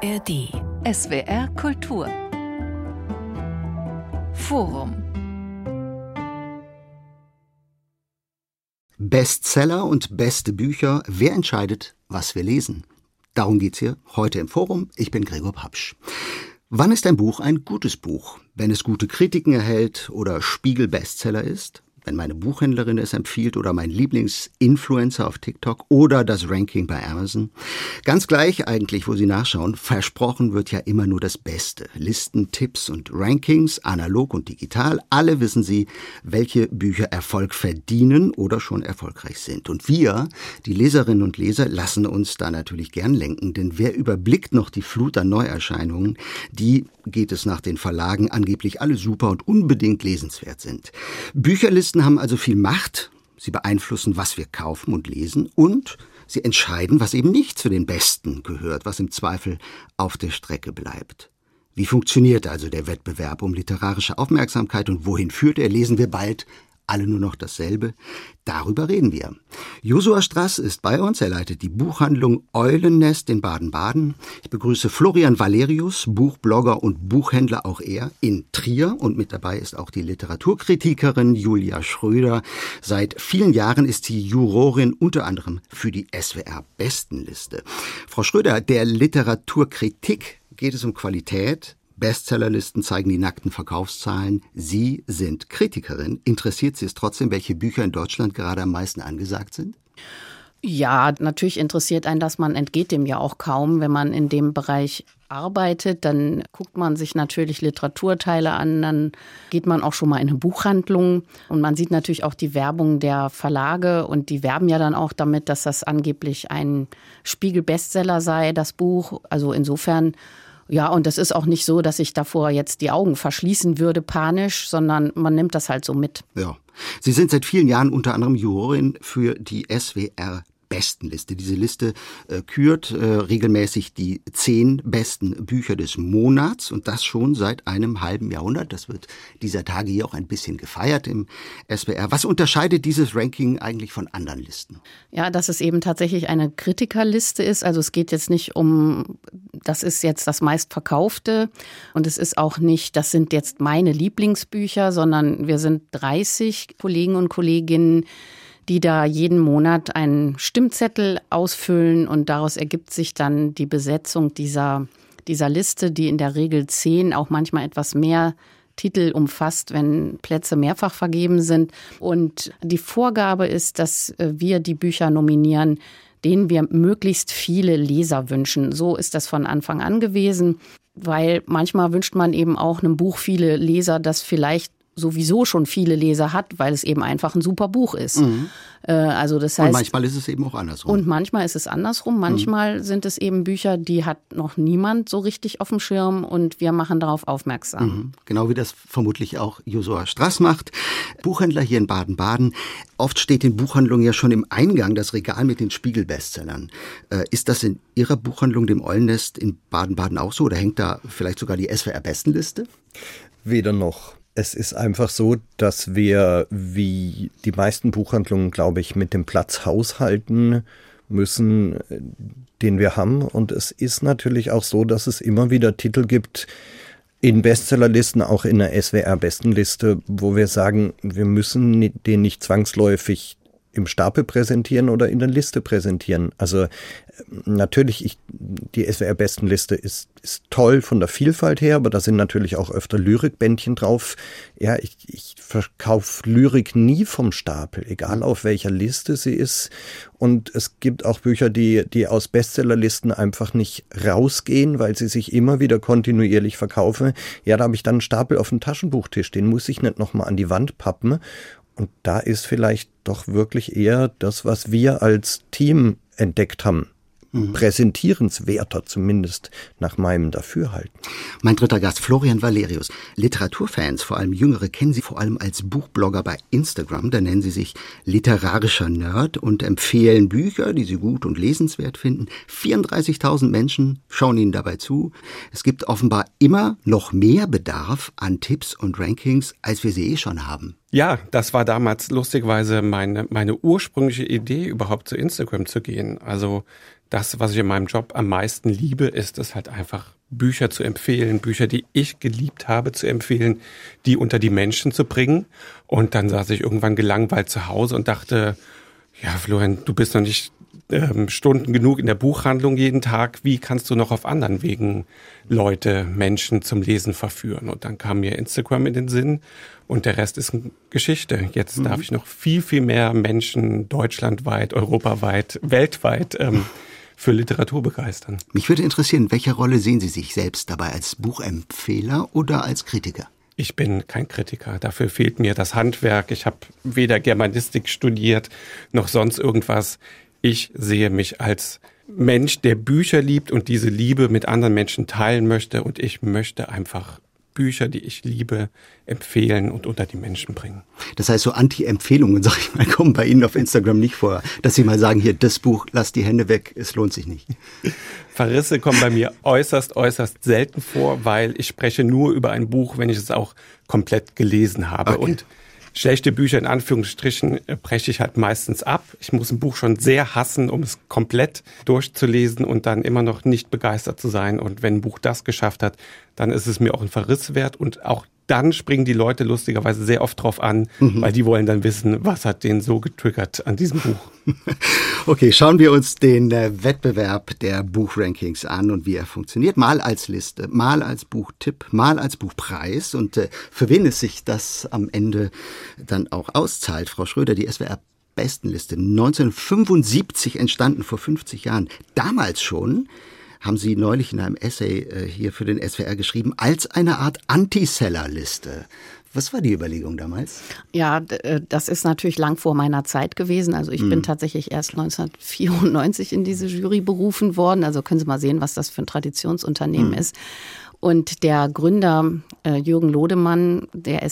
ARD. SWR Kultur. Forum. Bestseller und beste Bücher, wer entscheidet, was wir lesen? Darum geht's hier heute im Forum. Ich bin Gregor Papsch. Wann ist ein Buch ein gutes Buch? Wenn es gute Kritiken erhält oder Spiegel-Bestseller ist? Wenn meine Buchhändlerin es empfiehlt oder mein Lieblings-Influencer auf TikTok oder das Ranking bei Amazon? Ganz gleich eigentlich, wo Sie nachschauen, versprochen wird ja immer nur das Beste. Listen, Tipps und Rankings, analog und digital, alle wissen Sie, welche Bücher Erfolg verdienen oder schon erfolgreich sind. Und wir, die Leserinnen und Leser, lassen uns da natürlich gern lenken, denn wer überblickt noch die Flut an Neuerscheinungen, die, geht es nach den Verlagen, angeblich alle super und unbedingt lesenswert sind. Bücherlisten haben also viel Macht. Sie beeinflussen, was wir kaufen und lesen, und sie entscheiden, was eben nicht zu den Besten gehört, was im Zweifel auf der Strecke bleibt. Wie funktioniert also der Wettbewerb um literarische Aufmerksamkeit und wohin führt er? Lesen wir bald alle nur noch dasselbe? Darüber reden wir. Josua Strass ist bei uns. Er leitet die Buchhandlung Eulennest in Baden-Baden. Ich begrüße Florian Valerius, Buchblogger und Buchhändler, auch er, in Trier. Und mit dabei ist auch die Literaturkritikerin Julia Schröder. Seit vielen Jahren ist sie Jurorin unter anderem für die SWR-Bestenliste. Frau Schröder, der Literaturkritik geht es um Qualität. Bestsellerlisten zeigen die nackten Verkaufszahlen. Sie sind Kritikerin. Interessiert Sie es trotzdem, welche Bücher in Deutschland gerade am meisten angesagt sind? Ja, natürlich interessiert einen das. Man entgeht dem ja auch kaum. Wenn man in dem Bereich arbeitet, dann guckt man sich natürlich Literaturteile an, dann geht man auch schon mal in eine Buchhandlung und man sieht natürlich auch die Werbung der Verlage und die werben ja dann auch damit, dass das angeblich ein Spiegel-Bestseller sei, das Buch. Also insofern, ja, und das ist auch nicht so, dass ich davor jetzt die Augen verschließen würde, panisch, sondern man nimmt das halt so mit. Ja. Sie sind seit vielen Jahren unter anderem Jurorin für die SWR-Bestenliste. Diese Liste kürt regelmäßig die 10 besten Bücher des Monats, und das schon seit einem halben Jahrhundert. Das wird dieser Tage hier auch ein bisschen gefeiert im SWR. Was unterscheidet dieses Ranking eigentlich von anderen Listen? Ja, dass es eben tatsächlich eine Kritikerliste ist. Also es geht jetzt nicht um, das ist jetzt das meistverkaufte, und es ist auch nicht, das sind jetzt meine Lieblingsbücher, sondern wir sind 30 Kollegen und Kolleginnen, die da jeden Monat einen Stimmzettel ausfüllen, und daraus ergibt sich dann die Besetzung dieser Liste, die in der Regel 10, auch manchmal etwas mehr Titel umfasst, wenn Plätze mehrfach vergeben sind. Und die Vorgabe ist, dass wir die Bücher nominieren, denen wir möglichst viele Leser wünschen. So ist das von Anfang an gewesen, weil manchmal wünscht man eben auch einem Buch viele Leser, das vielleicht sowieso schon viele Leser hat, weil es eben einfach ein super Buch ist. Mhm. Also das heißt, und manchmal ist es eben auch andersrum. Und manchmal ist es andersrum. Manchmal sind es eben Bücher, die hat noch niemand so richtig auf dem Schirm, und wir machen darauf aufmerksam. Mhm. Genau wie das vermutlich auch Josua Strass macht. Buchhändler hier in Baden-Baden. Oft steht in Buchhandlungen ja schon im Eingang das Regal mit den Spiegel-Bestsellern. Ist das in Ihrer Buchhandlung, dem Eulennest in Baden-Baden, auch so? Oder hängt da vielleicht sogar die SWR-Bestenliste? Weder noch. Es ist einfach so, dass wir, wie die meisten Buchhandlungen, glaube ich, mit dem Platz haushalten müssen, den wir haben. Und es ist natürlich auch so, dass es immer wieder Titel gibt in Bestsellerlisten, auch in der SWR-Bestenliste, wo wir sagen, wir müssen den nicht zwangsläufig im Stapel präsentieren oder in der Liste präsentieren. Also natürlich, die SWR-Bestenliste ist toll von der Vielfalt her, aber da sind natürlich auch öfter Lyrikbändchen drauf. Ja, ich verkaufe Lyrik nie vom Stapel, egal auf welcher Liste sie ist. Und es gibt auch Bücher, die aus Bestsellerlisten einfach nicht rausgehen, weil sie sich immer wieder kontinuierlich verkaufen. Ja, da habe ich dann einen Stapel auf dem Taschenbuchtisch, den muss ich nicht nochmal an die Wand pappen. Und da ist vielleicht doch wirklich eher das, was wir als Team entdeckt haben, präsentierenswerter, zumindest nach meinem Dafürhalten. Mein dritter Gast, Florian Valerius. Literaturfans, vor allem Jüngere, kennen Sie vor allem als Buchblogger bei Instagram. Da nennen Sie sich literarischer Nerd und empfehlen Bücher, die Sie gut und lesenswert finden. 34.000 Menschen schauen Ihnen dabei zu. Es gibt offenbar immer noch mehr Bedarf an Tipps und Rankings, als wir sie schon haben. Ja, das war damals lustigerweise meine ursprüngliche Idee, überhaupt zu Instagram zu gehen. Also das, was ich in meinem Job am meisten liebe, ist es halt einfach, Bücher zu empfehlen, Bücher, die ich geliebt habe, zu empfehlen, die unter die Menschen zu bringen. Und dann saß ich irgendwann gelangweilt zu Hause und dachte, ja, Florian, du bist noch nicht Stunden genug in der Buchhandlung jeden Tag. Wie kannst du noch auf anderen Wegen Menschen zum Lesen verführen? Und dann kam mir Instagram in den Sinn und der Rest ist Geschichte. Jetzt darf ich noch viel, viel mehr Menschen deutschlandweit, europaweit, weltweit für Literatur begeistern. Mich würde interessieren, in welcher Rolle sehen Sie sich selbst dabei, als Buchempfehler oder als Kritiker? Ich bin kein Kritiker. Dafür fehlt mir das Handwerk. Ich habe weder Germanistik studiert noch sonst irgendwas. Ich sehe mich als Mensch, der Bücher liebt und diese Liebe mit anderen Menschen teilen möchte. Und ich möchte einfach Bücher, die ich liebe, empfehlen und unter die Menschen bringen. Das heißt, so Anti-Empfehlungen, sag ich mal, kommen bei Ihnen auf Instagram nicht vor. Dass Sie mal sagen, hier, das Buch, lasst die Hände weg, es lohnt sich nicht. Verrisse kommen bei mir äußerst selten vor, weil ich spreche nur über ein Buch, wenn ich es auch komplett gelesen habe. Okay. Und schlechte Bücher in Anführungsstrichen breche ich halt meistens ab. Ich muss ein Buch schon sehr hassen, um es komplett durchzulesen und dann immer noch nicht begeistert zu sein. Und wenn ein Buch das geschafft hat, dann ist es mir auch ein Verriss wert. Und auch dann springen die Leute lustigerweise sehr oft drauf an, weil die wollen dann wissen, was hat den so getriggert an diesem Buch. Okay, schauen wir uns den Wettbewerb der Buchrankings an und wie er funktioniert. Mal als Liste, mal als Buchtipp, mal als Buchpreis. Und für wen es sich das am Ende dann auch auszahlt, Frau Schröder, die SWR-Bestenliste, 1975 entstanden, vor 50 Jahren. Damals schon, haben Sie neulich in einem Essay hier für den SWR geschrieben, als eine Art Anti-Seller-Liste. Was war die Überlegung damals? Ja, das ist natürlich lang vor meiner Zeit gewesen. Also ich bin tatsächlich erst 1994 in diese Jury berufen worden. Also können Sie mal sehen, was das für ein Traditionsunternehmen ist. Und der Gründer Jürgen Lodemann, der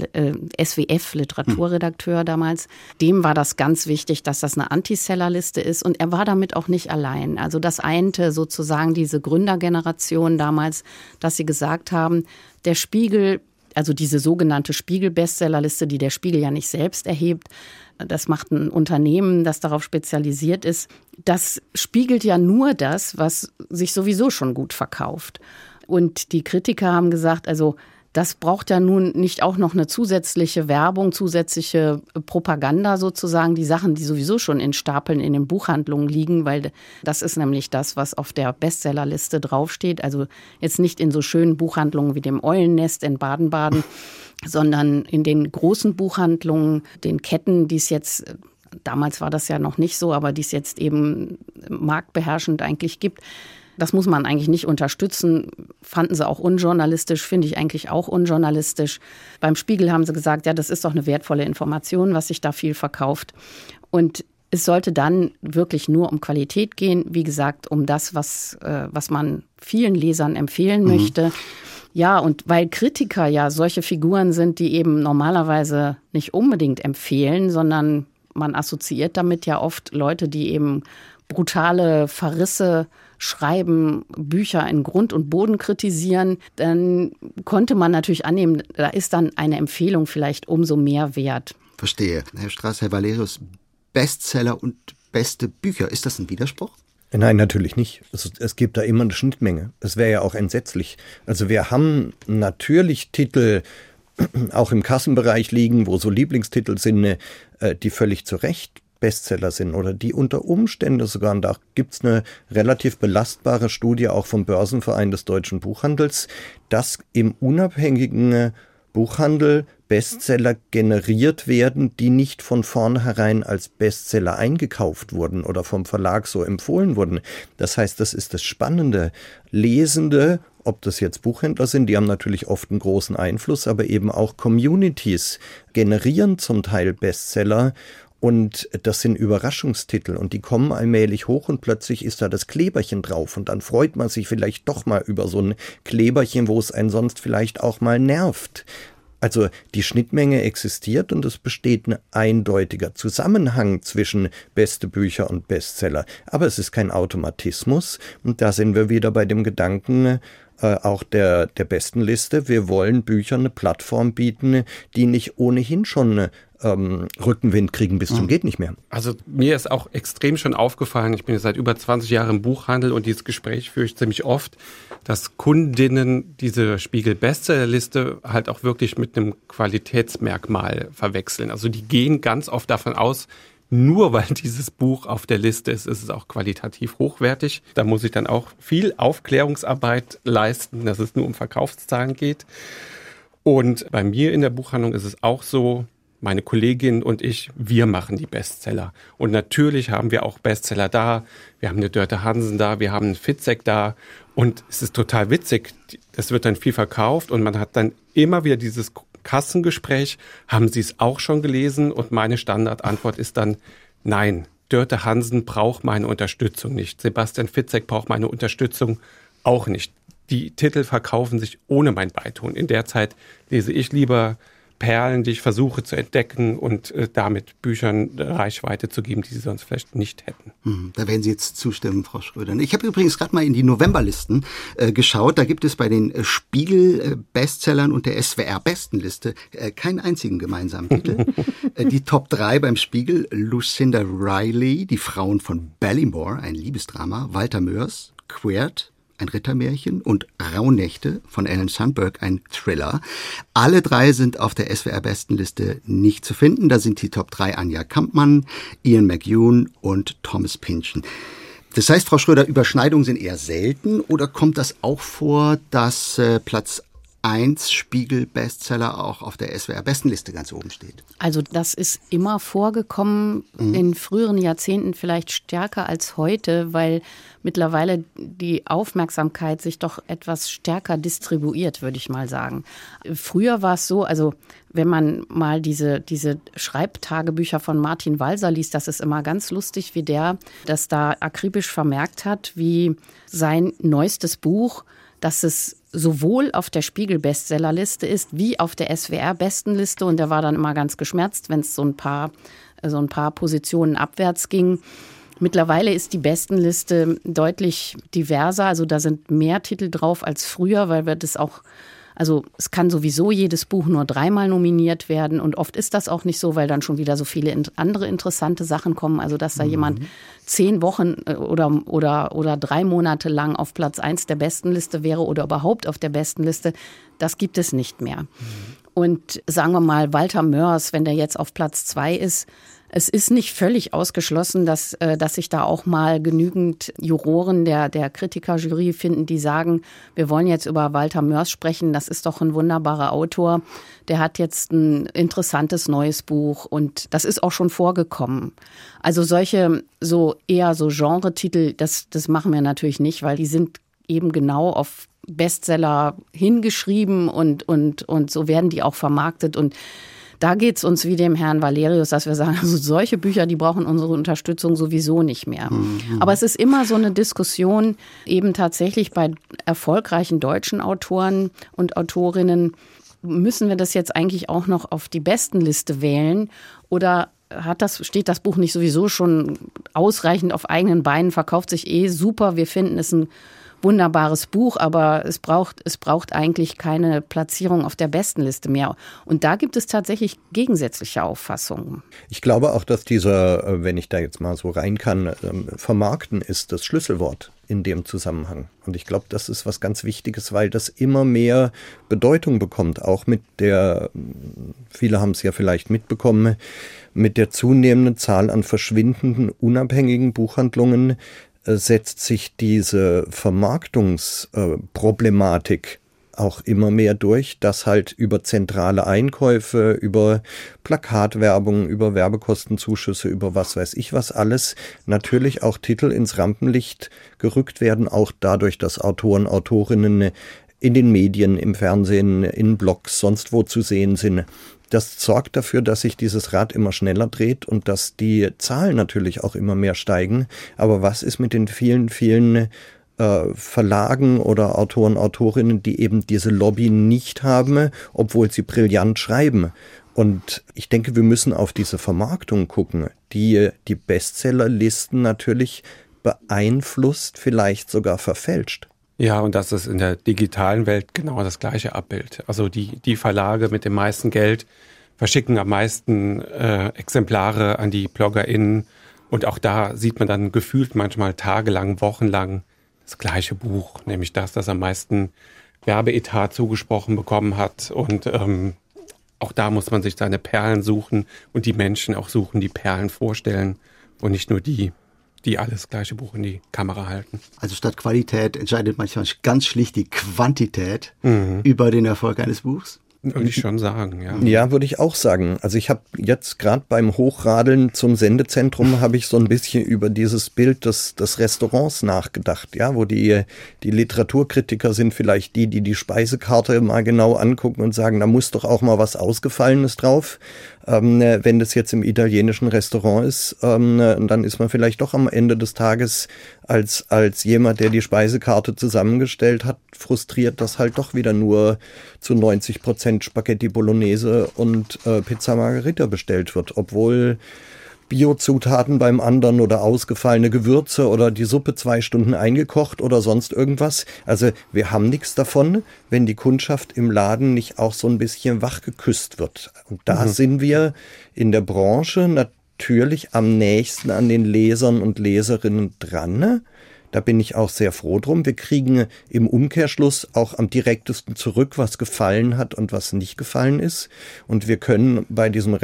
SWF-Literaturredakteur damals, dem war das ganz wichtig, dass das eine Anti-Seller-Liste ist. Und er war damit auch nicht allein. Also das einte sozusagen diese Gründergeneration damals, dass sie gesagt haben, der Spiegel, also diese sogenannte Spiegel-Bestsellerliste, die der Spiegel ja nicht selbst erhebt, das macht ein Unternehmen, das darauf spezialisiert ist, das spiegelt ja nur das, was sich sowieso schon gut verkauft. Und die Kritiker haben gesagt, also das braucht ja nun nicht auch noch eine zusätzliche Werbung, zusätzliche Propaganda sozusagen, die Sachen, die sowieso schon in Stapeln in den Buchhandlungen liegen, weil das ist nämlich das, was auf der Bestsellerliste draufsteht. Also jetzt nicht in so schönen Buchhandlungen wie dem Eulennest in Baden-Baden, sondern in den großen Buchhandlungen, den Ketten, die es jetzt, damals war das ja noch nicht so, aber die es jetzt eben marktbeherrschend eigentlich gibt. Das muss man eigentlich nicht unterstützen. Fanden sie auch unjournalistisch, finde ich eigentlich auch unjournalistisch. Beim Spiegel haben sie gesagt, ja, das ist doch eine wertvolle Information, was sich da viel verkauft. Und es sollte dann wirklich nur um Qualität gehen. Wie gesagt, um das, was man vielen Lesern empfehlen möchte. Ja, und weil Kritiker ja solche Figuren sind, die eben normalerweise nicht unbedingt empfehlen, sondern man assoziiert damit ja oft Leute, die eben brutale Verrisse schreiben, Bücher in Grund und Boden kritisieren, dann konnte man natürlich annehmen, da ist dann eine Empfehlung vielleicht umso mehr wert. Verstehe. Herr Strass, Herr Valerius, Bestseller und beste Bücher, ist das ein Widerspruch? Nein, natürlich nicht. Es gibt da immer eine Schnittmenge. Das wäre ja auch entsetzlich. Also wir haben natürlich Titel auch im Kassenbereich liegen, wo so Lieblingstitel sind, die völlig zu Recht Bestseller sind oder die unter Umständen sogar, und da gibt's eine relativ belastbare Studie auch vom Börsenverein des deutschen Buchhandels, dass im unabhängigen Buchhandel Bestseller generiert werden, die nicht von vornherein als Bestseller eingekauft wurden oder vom Verlag so empfohlen wurden. Das heißt, das ist das Spannende. Lesende, ob das jetzt Buchhändler sind, die haben natürlich oft einen großen Einfluss, aber eben auch Communities generieren zum Teil Bestseller. Und das sind Überraschungstitel und die kommen allmählich hoch und plötzlich ist da das Kleberchen drauf und dann freut man sich vielleicht doch mal über so ein Kleberchen, wo es einen sonst vielleicht auch mal nervt. Also die Schnittmenge existiert und es besteht ein eindeutiger Zusammenhang zwischen beste Bücher und Bestseller. Aber es ist kein Automatismus und da sind wir wieder bei dem Gedanken, auch der Bestenliste. Wir wollen Büchern eine Plattform bieten, die nicht ohnehin schon Rückenwind kriegen bis zum geht nicht mehr. Also mir ist auch extrem schon aufgefallen, ich bin jetzt seit über 20 Jahren im Buchhandel und dieses Gespräch führe ich ziemlich oft, dass Kundinnen diese Spiegel-Bestsellerliste halt auch wirklich mit einem Qualitätsmerkmal verwechseln. Also die gehen ganz oft davon aus, nur weil dieses Buch auf der Liste ist, ist es auch qualitativ hochwertig. Da muss ich dann auch viel Aufklärungsarbeit leisten, dass es nur um Verkaufszahlen geht. Und bei mir in der Buchhandlung ist es auch so, meine Kollegin und ich, wir machen die Bestseller. Und natürlich haben wir auch Bestseller da. Wir haben eine Dörte Hansen da, wir haben einen Fitzek da. Und es ist total witzig. Das wird dann viel verkauft und man hat dann immer wieder dieses Kassengespräch. Haben Sie es auch schon gelesen? Und meine Standardantwort ist dann, nein, Dörte Hansen braucht meine Unterstützung nicht. Sebastian Fitzek braucht meine Unterstützung auch nicht. Die Titel verkaufen sich ohne mein Beitun. In der Zeit lese ich lieber Perlen, die ich versuche zu entdecken und damit Büchern Reichweite zu geben, die sie sonst vielleicht nicht hätten. Da werden Sie jetzt zustimmen, Frau Schröder. Ich habe übrigens gerade mal in die Novemberlisten geschaut. Da gibt es bei den Spiegel-Bestsellern und der SWR-Bestenliste keinen einzigen gemeinsamen Titel. Die Top 3 beim Spiegel: Lucinda Riley, Die Frauen von Ballymore, ein Liebesdrama, Walter Mörs, Queert, ein Rittermärchen, und Rauhnächte von Alan Sandberg, ein Thriller. Alle drei sind auf der SWR-Bestenliste nicht zu finden. Da sind die Top 3 Anja Kampmann, Ian McEwan und Thomas Pynchon. Das heißt, Frau Schröder, Überschneidungen sind eher selten, oder kommt das auch vor, dass Platz 1 Spiegel-Bestseller auch auf der SWR-Bestenliste ganz oben steht? Also das ist immer vorgekommen, in früheren Jahrzehnten vielleicht stärker als heute, weil mittlerweile die Aufmerksamkeit sich doch etwas stärker distribuiert, würde ich mal sagen. Früher war es so, also wenn man mal diese Schreibtagebücher von Martin Walser liest, das ist immer ganz lustig, wie der das da akribisch vermerkt hat, wie sein neuestes Buch, dass es sowohl auf der Spiegel-Bestsellerliste ist, wie auf der SWR-Bestenliste. Und der war dann immer ganz geschmerzt, wenn es so ein paar Positionen abwärts ging. Mittlerweile ist die Bestenliste deutlich diverser. Also da sind mehr Titel drauf als früher, weil wir das auch, also es kann sowieso jedes Buch nur 3-mal nominiert werden. Und oft ist das auch nicht so, weil dann schon wieder so viele andere interessante Sachen kommen. Also dass da jemand 10 Wochen oder 3 Monate lang auf Platz 1 der Bestenliste wäre oder überhaupt auf der Bestenliste, das gibt es nicht mehr. Und sagen wir mal, Walter Mörs, wenn der jetzt auf Platz 2 ist, es ist nicht völlig ausgeschlossen, dass sich da auch mal genügend Juroren der Kritikerjury finden, die sagen, wir wollen jetzt über Walter Mörs sprechen, das ist doch ein wunderbarer Autor, der hat jetzt ein interessantes neues Buch, und das ist auch schon vorgekommen. Also solche eher Genre-Titel, das machen wir natürlich nicht, weil die sind eben genau auf Bestseller hingeschrieben und so werden die auch vermarktet. Und da geht es uns wie dem Herrn Valerius, dass wir sagen, also solche Bücher, die brauchen unsere Unterstützung sowieso nicht mehr. Aber es ist immer so eine Diskussion, eben tatsächlich bei erfolgreichen deutschen Autoren und Autorinnen, müssen wir das jetzt eigentlich auch noch auf die Bestenliste wählen, oder steht das Buch nicht sowieso schon ausreichend auf eigenen Beinen, verkauft sich super, wir finden es ein wunderbares Buch, aber es braucht eigentlich keine Platzierung auf der Bestenliste mehr. Und da gibt es tatsächlich gegensätzliche Auffassungen. Ich glaube auch, dass dieser, wenn ich da jetzt mal so rein kann, Vermarkten ist das Schlüsselwort in dem Zusammenhang. Und ich glaube, das ist was ganz Wichtiges, weil das immer mehr Bedeutung bekommt, auch mit der, viele haben es ja vielleicht mitbekommen, mit der zunehmenden Zahl an verschwindenden, unabhängigen Buchhandlungen setzt sich diese Vermarktungsproblematik auch immer mehr durch, dass halt über zentrale Einkäufe, über Plakatwerbung, über Werbekostenzuschüsse, über was weiß ich was alles, natürlich auch Titel ins Rampenlicht gerückt werden, auch dadurch, dass Autoren, Autorinnen in den Medien, im Fernsehen, in Blogs, sonst wo zu sehen sind. Das sorgt dafür, dass sich dieses Rad immer schneller dreht und dass die Zahlen natürlich auch immer mehr steigen. Aber was ist mit den vielen, vielen Verlagen oder Autoren, Autorinnen, die eben diese Lobby nicht haben, obwohl sie brillant schreiben? Und ich denke, wir müssen auf diese Vermarktung gucken, die Bestsellerlisten natürlich beeinflusst, vielleicht sogar verfälscht. Ja, und das ist in der digitalen Welt genau das gleiche Abbild. Also die Verlage mit dem meisten Geld verschicken am meisten Exemplare an die BloggerInnen. Und auch da sieht man dann gefühlt manchmal tagelang, wochenlang das gleiche Buch, nämlich das am meisten Werbeetat zugesprochen bekommen hat. Und auch da muss man sich seine Perlen suchen und die Menschen auch suchen, die Perlen vorstellen und nicht nur die alles gleiche Buch in die Kamera halten. Also statt Qualität entscheidet manchmal ganz schlicht die Quantität über den Erfolg eines Buchs? Würde ich schon sagen, ja. Ja, würde ich auch sagen. Also ich habe jetzt gerade beim Hochradeln zum Sendezentrum habe ich so ein bisschen über dieses Bild des Restaurants nachgedacht, ja, wo die Literaturkritiker sind vielleicht die Speisekarte mal genau angucken und sagen, da muss doch auch mal was Ausgefallenes drauf. Wenn das jetzt im italienischen Restaurant ist, dann ist man vielleicht doch am Ende des Tages als jemand, der die Speisekarte zusammengestellt hat, frustriert, dass halt doch wieder nur zu 90% Spaghetti Bolognese und Pizza Margherita bestellt wird, obwohl Biozutaten beim anderen oder ausgefallene Gewürze oder die Suppe 2 Stunden eingekocht oder sonst irgendwas. Also wir haben nichts davon, wenn die Kundschaft im Laden nicht auch so ein bisschen wachgeküsst wird. Und da sind wir in der Branche natürlich am nächsten an den Lesern und Leserinnen dran. Da bin ich auch sehr froh drum. Wir kriegen im Umkehrschluss auch am direktesten zurück, was gefallen hat und was nicht gefallen ist. Und wir können bei dieser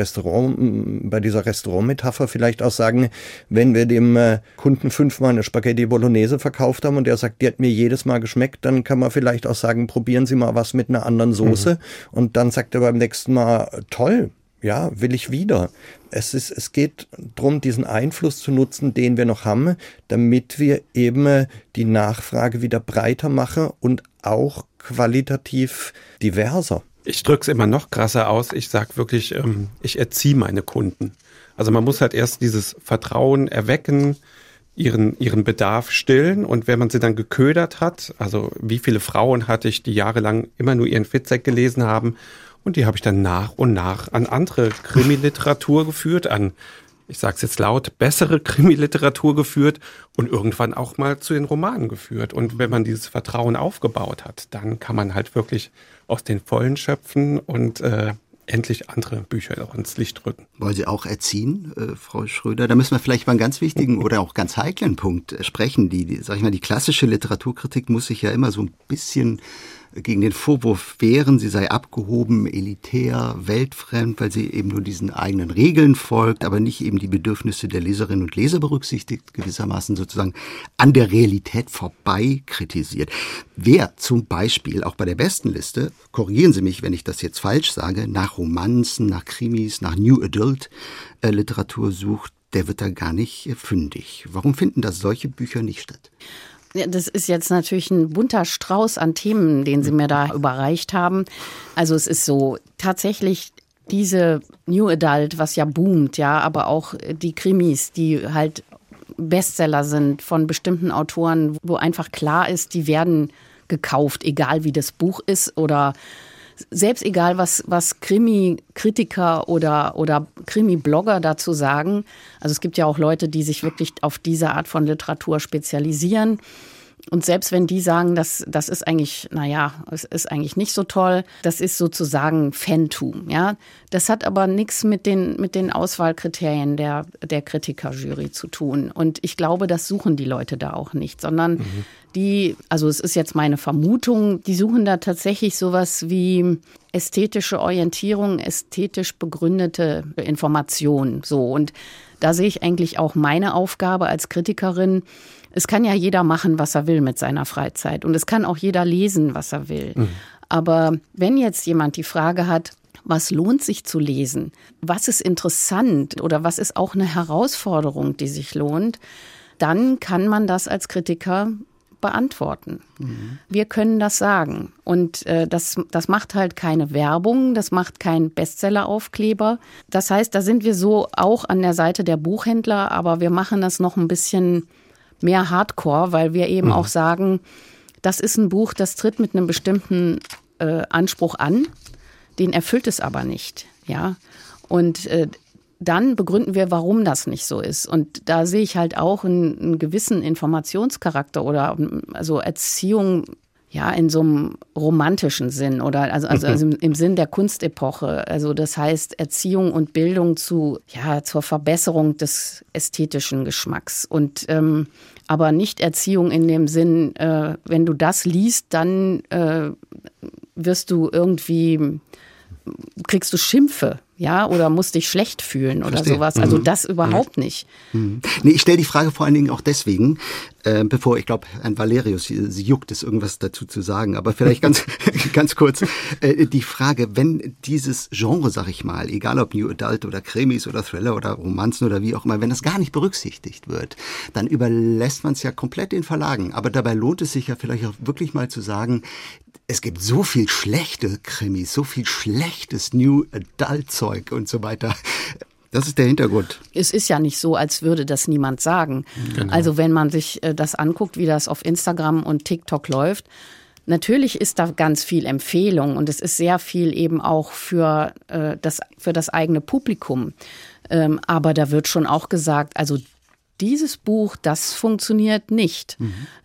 Restaurantmetapher vielleicht auch sagen, wenn wir dem Kunden 5-mal eine Spaghetti Bolognese verkauft haben und der sagt, die hat mir jedes Mal geschmeckt, dann kann man vielleicht auch sagen, probieren Sie mal was mit einer anderen Soße. Und dann sagt er beim nächsten Mal, toll. Ja, will ich wieder. Es geht darum, diesen Einfluss zu nutzen, den wir noch haben, damit wir eben die Nachfrage wieder breiter machen und auch qualitativ diverser. Ich drücke es immer noch krasser aus. Ich sage wirklich, ich erziehe meine Kunden. Also man muss halt erst dieses Vertrauen erwecken, ihren Bedarf stillen, und wenn man sie dann geködert hat, also wie viele Frauen hatte ich, die jahrelang immer nur ihren Fitzek gelesen haben, und die habe ich dann nach und nach an andere Krimi-Literatur geführt, an, ich sage es jetzt laut, bessere Krimi-Literatur geführt und irgendwann auch mal zu den Romanen geführt. Und wenn man dieses Vertrauen aufgebaut hat, dann kann man halt wirklich aus den Vollen schöpfen und endlich andere Bücher auch ins Licht rücken. Wollen Sie auch erziehen, Frau Schröder? Da müssen wir vielleicht mal einen ganz wichtigen oder auch ganz heiklen Punkt sprechen. Die klassische Literaturkritik muss sich ja immer so ein bisschen gegen den Vorwurf wehren, sie sei abgehoben, elitär, weltfremd, weil sie eben nur diesen eigenen Regeln folgt, aber nicht eben die Bedürfnisse der Leserinnen und Leser berücksichtigt, gewissermaßen sozusagen an der Realität vorbei kritisiert. Wer zum Beispiel auch bei der Bestenliste, korrigieren Sie mich, wenn ich das jetzt falsch sage, nach Romanzen, nach Krimis, nach New Adult Literatur sucht, der wird da gar nicht fündig. Warum finden da solche Bücher nicht statt? Ja, das ist jetzt natürlich ein bunter Strauß an Themen, den Sie mir da überreicht haben. Also es ist so, tatsächlich diese New Adult, was ja boomt, ja, aber auch die Krimis, die halt Bestseller sind von bestimmten Autoren, wo einfach klar ist, die werden gekauft, egal wie das Buch ist oder selbst egal, was Krimi-Kritiker oder Krimi-Blogger dazu sagen. Also es gibt ja auch Leute, die sich wirklich auf diese Art von Literatur spezialisieren. Und selbst wenn die sagen, das ist eigentlich, es ist eigentlich nicht so toll, das ist sozusagen Fantum, ja. Das hat aber nichts mit den Auswahlkriterien der Kritikerjury zu tun. Und ich glaube, das suchen die Leute da auch nicht, sondern also es ist jetzt meine Vermutung, die suchen da tatsächlich sowas wie ästhetische Orientierung, ästhetisch begründete Information, so. Und da sehe ich eigentlich auch meine Aufgabe als Kritikerin. Es kann ja jeder machen, was er will mit seiner Freizeit. Und es kann auch jeder lesen, was er will. Aber wenn jetzt jemand die Frage hat, was lohnt sich zu lesen? Was ist interessant oder was ist auch eine Herausforderung, die sich lohnt? Dann kann man das als Kritiker beantworten. Wir können das sagen. Und das macht halt keine Werbung, das macht kein Bestseller-Aufkleber. Das heißt, da sind wir so auch an der Seite der Buchhändler, aber wir machen das noch ein bisschen mehr Hardcore, weil wir eben auch sagen, das ist ein Buch, das tritt mit einem bestimmten Anspruch an, den erfüllt es aber nicht. Ja? Und dann begründen wir, warum das nicht so ist. Und da sehe ich halt auch einen gewissen Informationscharakter oder also Erziehung, ja, in so einem romantischen Sinn oder also im Sinn der Kunstepoche. Also das heißt Erziehung und Bildung zur Verbesserung des ästhetischen Geschmacks. Und aber nicht Erziehung in dem Sinn, wenn du das liest, dann wirst du irgendwie, kriegst du Schimpfe, ja, oder musst dich schlecht fühlen oder sowas. Also das überhaupt nicht. Nee, ich stelle die Frage vor allen Dingen auch deswegen, bevor, ich glaube, Herrn Valerius, sie juckt es, irgendwas dazu zu sagen, aber vielleicht ganz kurz, die Frage, wenn dieses Genre, sag ich mal, egal ob New Adult oder Krimis oder Thriller oder Romanzen oder wie auch immer, wenn das gar nicht berücksichtigt wird, dann überlässt man es ja komplett den Verlagen. Aber dabei lohnt es sich ja vielleicht auch wirklich mal zu sagen, es gibt so viel schlechte Krimis, so viel schlechtes New Adult Zeug und so weiter. Das ist der Hintergrund. Es ist ja nicht so, als würde das niemand sagen. Genau. Also wenn man sich das anguckt, wie das auf Instagram und TikTok läuft, natürlich ist da ganz viel Empfehlung und es ist sehr viel eben auch für das eigene Publikum. Aber da wird schon auch gesagt, also dieses Buch, das funktioniert nicht.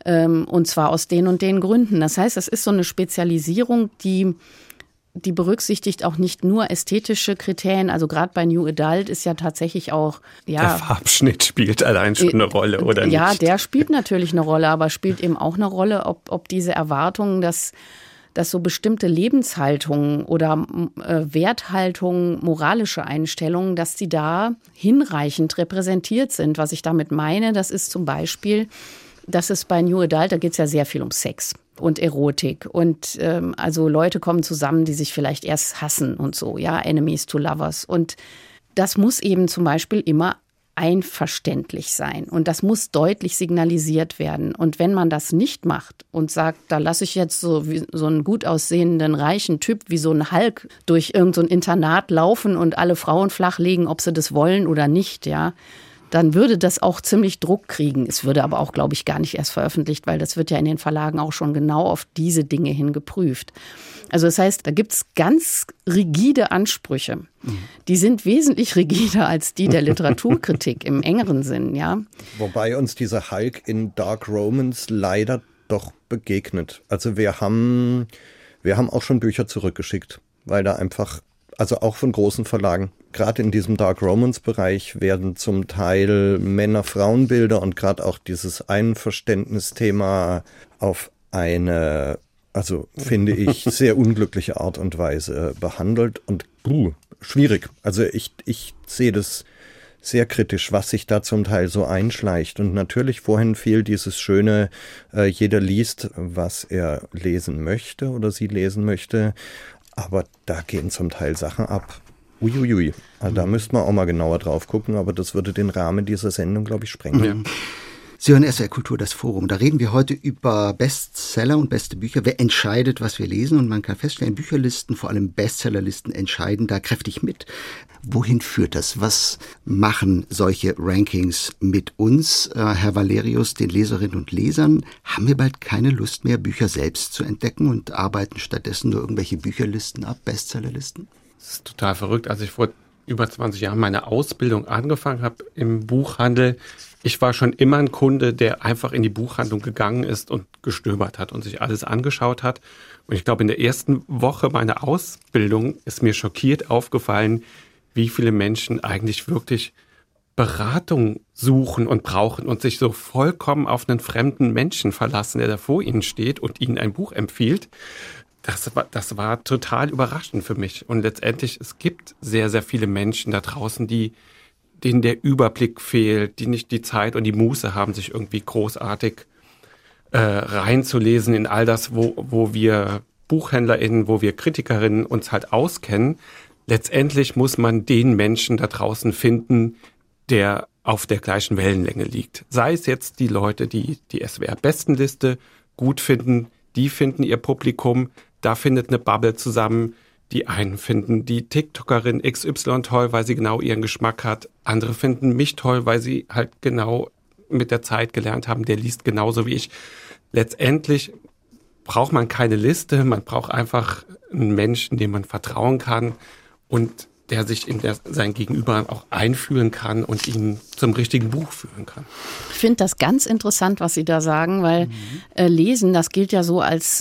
Und zwar aus den und den Gründen. Das heißt, es ist so eine Spezialisierung, die berücksichtigt auch nicht nur ästhetische Kriterien. Also gerade bei New Adult ist ja tatsächlich auch, ja. Der Farbschnitt spielt allein schon eine Rolle, oder nicht? Ja, der spielt natürlich eine Rolle, aber spielt eben auch eine Rolle, ob diese Erwartungen, dass so bestimmte Lebenshaltungen oder Werthaltungen, moralische Einstellungen, dass die da hinreichend repräsentiert sind. Was ich damit meine, das ist zum Beispiel, dass es bei New Adult, da geht es ja sehr viel um Sex und Erotik. Und also Leute kommen zusammen, die sich vielleicht erst hassen und so, ja, Enemies to Lovers. Und das muss eben zum Beispiel immer einverständlich sein. Und das muss deutlich signalisiert werden. Und wenn man das nicht macht und sagt, da lasse ich jetzt so einen gut aussehenden, reichen Typ wie so ein Hulk durch irgend so ein Internat laufen und alle Frauen flachlegen, ob sie das wollen oder nicht, ja, dann würde das auch ziemlich Druck kriegen. Es würde aber auch, glaube ich, gar nicht erst veröffentlicht, weil das wird ja in den Verlagen auch schon genau auf diese Dinge hin geprüft. Also das heißt, da gibt es ganz rigide Ansprüche. Die sind wesentlich rigider als die der Literaturkritik im engeren Sinn, ja. Wobei uns dieser Hulk in Dark Romance leider doch begegnet. Also wir haben auch schon Bücher zurückgeschickt, weil da einfach, also auch von großen Verlagen, gerade in diesem Dark Romance-Bereich werden zum Teil Männer-Frauen-Bilder und gerade auch dieses Einverständnisthema auf eine, also finde ich, sehr unglückliche Art und Weise behandelt und schwierig. Also ich sehe das sehr kritisch, was sich da zum Teil so einschleicht. Und natürlich vorhin fiel dieses schöne, jeder liest, was er lesen möchte oder sie lesen möchte. Aber da gehen zum Teil Sachen ab. Uiuiui. Also da müsste man auch mal genauer drauf gucken, aber das würde den Rahmen dieser Sendung, glaube ich, sprengen. Ja. Sie hören SWR Kultur, das Forum. Da reden wir heute über Bestseller und beste Bücher. Wer entscheidet, was wir lesen? Und man kann feststellen, Bücherlisten, vor allem Bestsellerlisten, entscheiden da kräftig mit. Wohin führt das? Was machen solche Rankings mit uns? Herr Valerius, den Leserinnen und Lesern, haben wir bald keine Lust mehr, Bücher selbst zu entdecken und arbeiten stattdessen nur irgendwelche Bücherlisten ab, Bestsellerlisten? Das ist total verrückt. Als ich vor über 20 Jahren meine Ausbildung angefangen habe im Buchhandel, ich war schon immer ein Kunde, der einfach in die Buchhandlung gegangen ist und gestöbert hat und sich alles angeschaut hat. Und ich glaube, in der ersten Woche meiner Ausbildung ist mir schockiert aufgefallen, wie viele Menschen eigentlich wirklich Beratung suchen und brauchen und sich so vollkommen auf einen fremden Menschen verlassen, der da vor ihnen steht und ihnen ein Buch empfiehlt. Das war total überraschend für mich. Und letztendlich, es gibt sehr, sehr viele Menschen da draußen, denen der Überblick fehlt, die nicht die Zeit und die Muße haben, sich irgendwie großartig reinzulesen in all das, wo wir BuchhändlerInnen, wo wir KritikerInnen uns halt auskennen. Letztendlich muss man den Menschen da draußen finden, der auf der gleichen Wellenlänge liegt. Sei es jetzt die Leute, die SWR-Bestenliste gut finden, die finden ihr Publikum, da findet eine Bubble zusammen. Die einen finden die TikTokerin XY toll, weil sie genau ihren Geschmack hat. Andere finden mich toll, weil sie halt genau mit der Zeit gelernt haben, der liest genauso wie ich. Letztendlich braucht man keine Liste, man braucht einfach einen Menschen, dem man vertrauen kann. Und der sich in sein Gegenüber auch einfühlen kann und ihn zum richtigen Buch führen kann. Ich finde das ganz interessant, was Sie da sagen, weil Lesen, das gilt ja so als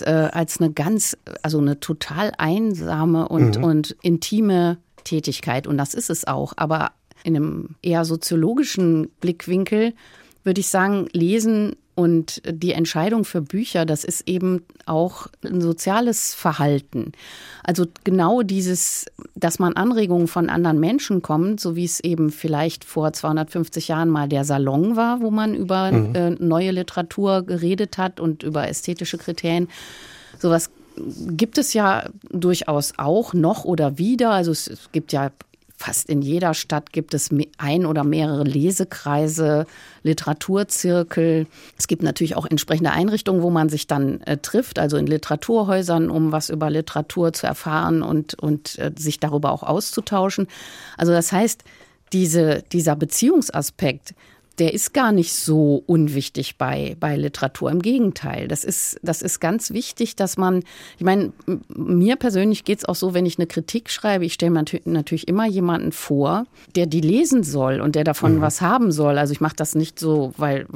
eine total einsame und intime Tätigkeit. Und das ist es auch. Aber in einem eher soziologischen Blickwinkel würde ich sagen, Lesen und die Entscheidung für Bücher, das ist eben auch ein soziales Verhalten. Also genau dieses, dass man Anregungen von anderen Menschen kommt, so wie es eben vielleicht vor 250 Jahren mal der Salon war, wo man über neue Literatur geredet hat und über ästhetische Kriterien. Sowas gibt es ja durchaus auch noch oder wieder. Also es gibt ja fast in jeder Stadt gibt es ein oder mehrere Lesekreise, Literaturzirkel. Es gibt natürlich auch entsprechende Einrichtungen, wo man sich dann trifft, also in Literaturhäusern, um was über Literatur zu erfahren und sich darüber auch auszutauschen. Also das heißt, dieser Beziehungsaspekt, der ist gar nicht so unwichtig bei Literatur. Im Gegenteil, das ist ganz wichtig, dass man, ich meine, mir persönlich geht es auch so, wenn ich eine Kritik schreibe, ich stelle mir natürlich immer jemanden vor, der die lesen soll und der davon was haben soll. Also ich mache das nicht so, weil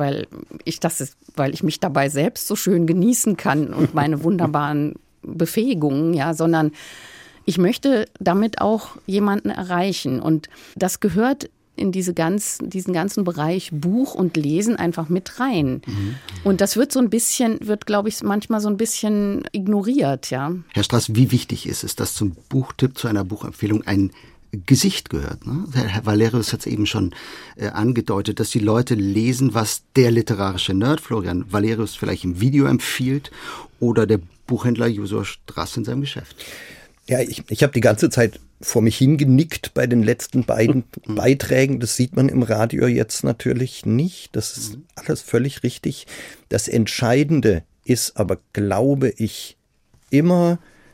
ich mich dabei selbst so schön genießen kann und meine wunderbaren Befähigungen, ja, sondern ich möchte damit auch jemanden erreichen. Und das gehört in diesen ganzen Bereich Buch und Lesen einfach mit rein. Und das wird glaube ich, manchmal so ein bisschen ignoriert, ja. Herr Strass, wie wichtig ist es, dass zum Buchtipp, zu einer Buchempfehlung ein Gesicht gehört? Ne? Herr Valerius hat es eben schon angedeutet, dass die Leute lesen, was der literarische Nerd Florian Valerius vielleicht im Video empfiehlt oder der Buchhändler Josua Strass in seinem Geschäft. Ja, ich habe die ganze Zeit vor mich hingenickt bei den letzten beiden Beiträgen. Das sieht man im Radio jetzt natürlich nicht. Das ist alles völlig richtig. Das Entscheidende ist aber, glaube ich, immer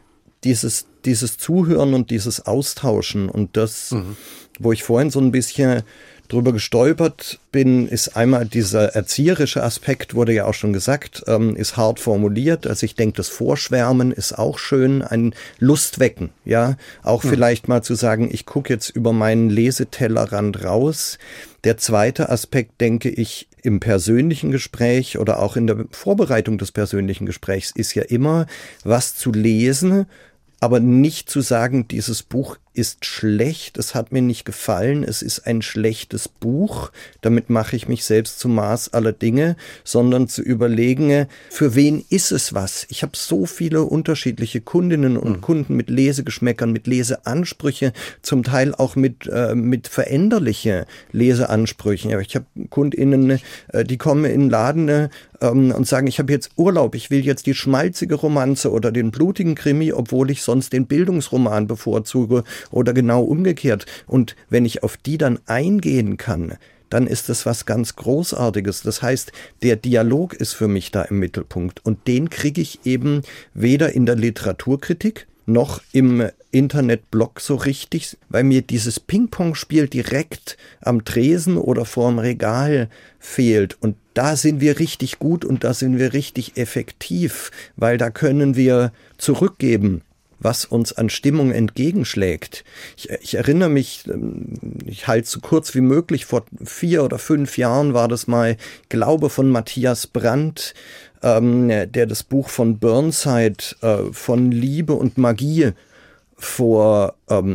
dieses Zuhören und dieses Austauschen. Und das, wo ich vorhin so ein bisschen drüber gestolpert bin, ist einmal dieser erzieherische Aspekt, wurde ja auch schon gesagt, ist hart formuliert. Also ich denke, das Vorschwärmen ist auch schön, ein Lustwecken, ja. Auch vielleicht mal zu sagen, ich gucke jetzt über meinen Lesetellerrand raus. Der zweite Aspekt, denke ich, im persönlichen Gespräch oder auch in der Vorbereitung des persönlichen Gesprächs ist ja immer, was zu lesen, aber nicht zu sagen, dieses Buch ist schlecht, es hat mir nicht gefallen, es ist ein schlechtes Buch, damit mache ich mich selbst zum Maß aller Dinge, sondern zu überlegen, für wen ist es was? Ich habe so viele unterschiedliche Kundinnen und Kunden mit Lesegeschmäckern, mit Leseansprüchen, zum Teil auch mit veränderlichen Leseansprüchen. Ja, ich habe KundInnen, die kommen in den Laden und sagen, ich habe jetzt Urlaub, ich will jetzt die schmalzige Romanze oder den blutigen Krimi, obwohl ich sonst den Bildungsroman bevorzuge oder genau umgekehrt. Und wenn ich auf die dann eingehen kann, dann ist das was ganz Großartiges. Das heißt, der Dialog ist für mich da im Mittelpunkt. Und den kriege ich eben weder in der Literaturkritik noch im Internetblog so richtig, weil mir dieses Ping-Pong-Spiel direkt am Tresen oder vorm Regal fehlt. Und da sind wir richtig gut und da sind wir richtig effektiv, weil da können wir zurückgeben, was uns an Stimmung entgegenschlägt. Ich erinnere mich, ich halte es so kurz wie möglich, vor 4 oder 5 Jahren war das mal Glaube von Matthias Brandt, der das Buch von Burnside von Liebe und Magie vor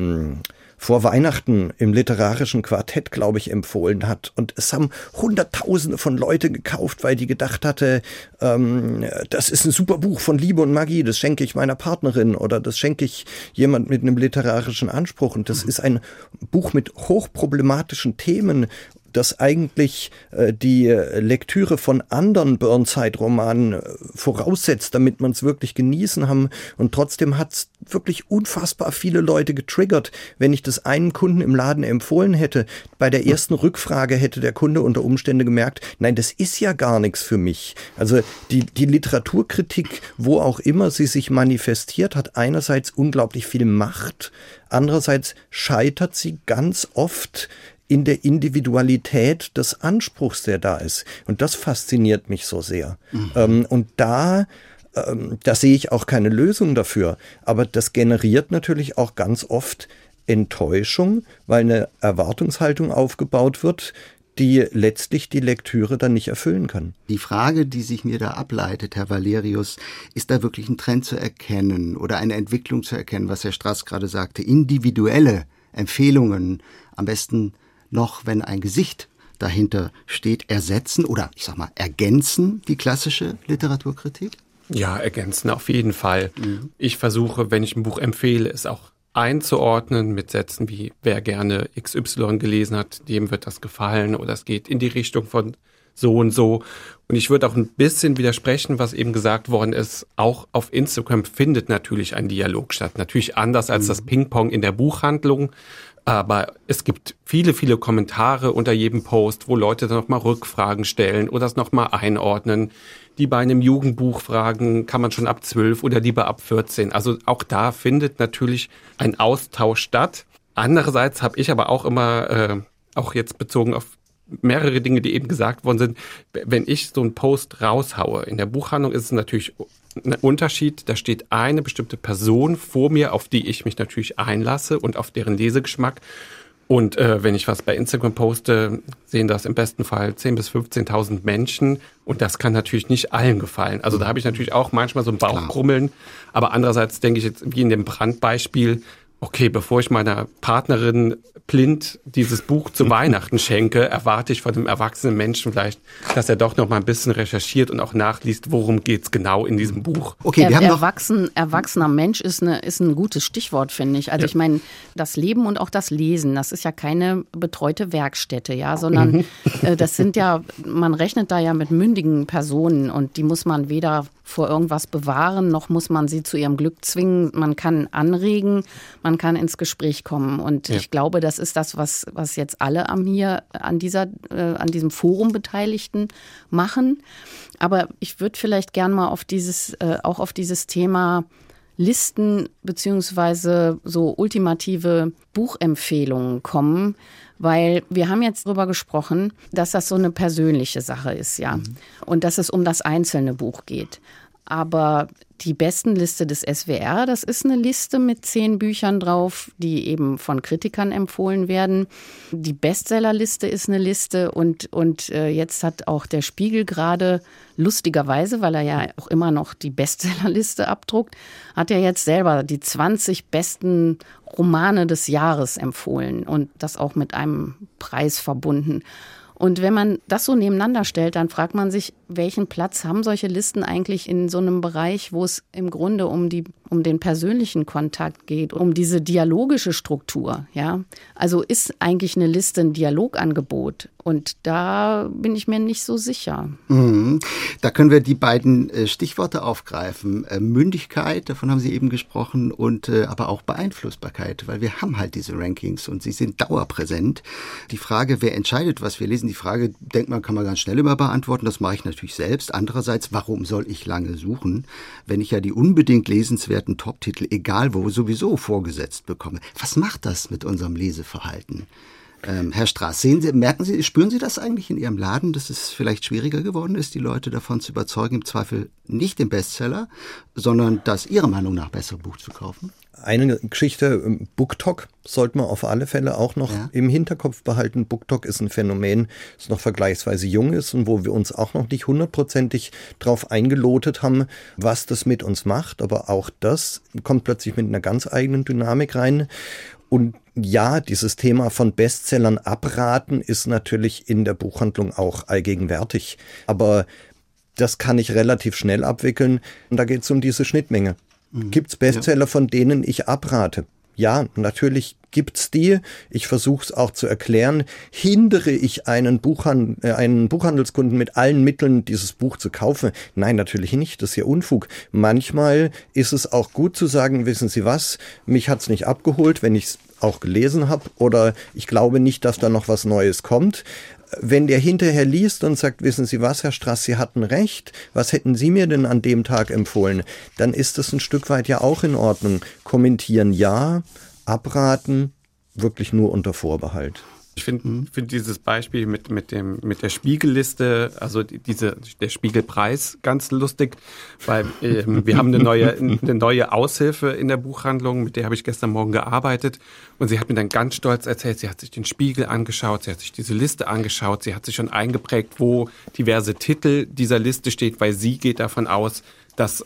Weihnachten im literarischen Quartett, glaube ich, empfohlen hat. Und es haben Hunderttausende von Leute gekauft, weil die gedacht hatte, das ist ein super Buch von Liebe und Magie, das schenke ich meiner Partnerin oder das schenke ich jemand mit einem literarischen Anspruch. Und das ist ein Buch mit hochproblematischen Themen, das eigentlich die Lektüre von anderen Burnside-Romanen voraussetzt, damit man es wirklich genießen haben. Und trotzdem hat es wirklich unfassbar viele Leute getriggert. Wenn ich das einem Kunden im Laden empfohlen hätte, bei der ersten Rückfrage hätte der Kunde unter Umständen gemerkt, nein, das ist ja gar nichts für mich. Also die Literaturkritik, wo auch immer sie sich manifestiert, hat einerseits unglaublich viel Macht, andererseits scheitert sie ganz oft in der Individualität des Anspruchs, der da ist. Und das fasziniert mich so sehr. Und da sehe ich auch keine Lösung dafür. Aber das generiert natürlich auch ganz oft Enttäuschung, weil eine Erwartungshaltung aufgebaut wird, die letztlich die Lektüre dann nicht erfüllen kann. Die Frage, die sich mir da ableitet, Herr Valerius, ist da wirklich ein Trend zu erkennen oder eine Entwicklung zu erkennen, was Herr Strass gerade sagte, individuelle Empfehlungen, am besten noch, wenn ein Gesicht dahinter steht, ersetzen oder, ich sag mal, ergänzen die klassische Literaturkritik? Ja, ergänzen auf jeden Fall. Ich versuche, wenn ich ein Buch empfehle, es auch einzuordnen mit Sätzen wie, wer gerne XY gelesen hat, dem wird das gefallen oder es geht in die Richtung von so und so. Und ich würde auch ein bisschen widersprechen, was eben gesagt worden ist, auch auf Instagram findet natürlich ein Dialog statt. Natürlich anders als das Ping-Pong in der Buchhandlung, aber es gibt viele, viele Kommentare unter jedem Post, wo Leute dann nochmal Rückfragen stellen oder es nochmal einordnen. Die bei einem Jugendbuch fragen, kann man schon ab 12 oder lieber ab 14. Also auch da findet natürlich ein Austausch statt. Andererseits habe ich aber auch immer, auch jetzt bezogen auf mehrere Dinge, die eben gesagt worden sind, wenn ich so einen Post raushaue, in der Buchhandlung ist es natürlich ein Unterschied, da steht eine bestimmte Person vor mir, auf die ich mich natürlich einlasse und auf deren Lesegeschmack. Und wenn ich was bei Instagram poste, sehen das im besten Fall 10.000 bis 15.000 Menschen. Und das kann natürlich nicht allen gefallen. Also da habe ich natürlich auch manchmal so ein Bauchkrummeln. Aber andererseits denke ich jetzt, wie in dem Brandbeispiel, okay, bevor ich meiner Partnerin blind dieses Buch zu Weihnachten schenke, erwarte ich von dem erwachsenen Menschen vielleicht, dass er doch noch mal ein bisschen recherchiert und auch nachliest, worum geht's genau in diesem Buch. Okay, wir haben erwachsener Mensch ist ein gutes Stichwort, finde ich. Also ich meine, das Leben und auch das Lesen, das ist ja keine betreute Werkstätte, ja, sondern das sind ja, man rechnet da ja mit mündigen Personen und die muss man weder vor irgendwas bewahren, noch muss man sie zu ihrem Glück zwingen. Man kann anregen, man kann ins Gespräch kommen. Und ich glaube, das ist das, was jetzt alle an diesem Forum Beteiligten machen. Aber ich würde vielleicht gern mal auf dieses Thema Listen beziehungsweise so ultimative Buchempfehlungen kommen, weil wir haben jetzt darüber gesprochen, dass das so eine persönliche Sache ist, ja, und dass es um das einzelne Buch geht. Aber die Bestenliste des SWR, das ist eine Liste mit 10 Büchern drauf, die eben von Kritikern empfohlen werden. Die Bestsellerliste ist eine Liste und jetzt hat auch der Spiegel gerade lustigerweise, weil er ja auch immer noch die Bestsellerliste abdruckt, hat er jetzt selber die 20 besten Romane des Jahres empfohlen und das auch mit einem Preis verbunden. Und wenn man das so nebeneinander stellt, dann fragt man sich, welchen Platz haben solche Listen eigentlich in so einem Bereich, wo es im Grunde um den persönlichen Kontakt geht, um diese dialogische Struktur, ja? Also ist eigentlich eine Liste ein Dialogangebot? Und da bin ich mir nicht so sicher. Da können wir die beiden Stichworte aufgreifen. Mündigkeit, davon haben Sie eben gesprochen, und aber auch Beeinflussbarkeit, weil wir haben halt diese Rankings und sie sind dauerpräsent. Die Frage, wer entscheidet, was wir lesen, die Frage, denkt man, kann man ganz schnell immer beantworten. Das mache ich natürlich selbst. Andererseits, warum soll ich lange suchen, wenn ich ja die unbedingt lesenswerten Top-Titel, egal wo, sowieso vorgesetzt bekomme? Was macht das mit unserem Leseverhalten? Herr Strass, spüren Sie das eigentlich in Ihrem Laden, dass es vielleicht schwieriger geworden ist, die Leute davon zu überzeugen, im Zweifel nicht den Bestseller, sondern das Ihrer Meinung nach bessere Buch zu kaufen? Eine Geschichte, BookTok, sollte man auf alle Fälle auch noch im Hinterkopf behalten. BookTok ist ein Phänomen, das noch vergleichsweise jung ist und wo wir uns auch noch nicht 100%ig drauf eingelotet haben, was das mit uns macht. Aber auch das kommt plötzlich mit einer ganz eigenen Dynamik rein. Und ja, dieses Thema von Bestsellern abraten ist natürlich in der Buchhandlung auch allgegenwärtig. Aber das kann ich relativ schnell abwickeln. Und da geht es um diese Schnittmenge. Gibt's Bestseller, von denen ich abrate? Ja, natürlich gibt's die. Ich versuche es auch zu erklären. Hindere ich einen Buchhandelskunden mit allen Mitteln, dieses Buch zu kaufen? Nein, natürlich nicht. Das ist ja Unfug. Manchmal ist es auch gut zu sagen, wissen Sie was, mich hat's nicht abgeholt, wenn ich es auch gelesen habe, oder ich glaube nicht, dass da noch was Neues kommt. Wenn der hinterher liest und sagt, wissen Sie was, Herr Strass, Sie hatten recht, was hätten Sie mir denn an dem Tag empfohlen? Dann ist das ein Stück weit ja auch in Ordnung. Kommentieren ja, abraten wirklich nur unter Vorbehalt. Ich finde dieses Beispiel mit der Spiegelliste, also der Spiegelpreis ganz lustig, weil wir haben eine neue Aushilfe in der Buchhandlung, mit der habe ich gestern Morgen gearbeitet und sie hat mir dann ganz stolz erzählt, sie hat sich den Spiegel angeschaut, sie hat sich diese Liste angeschaut, sie hat sich schon eingeprägt, wo diverse Titel dieser Liste steht, weil sie geht davon aus, dass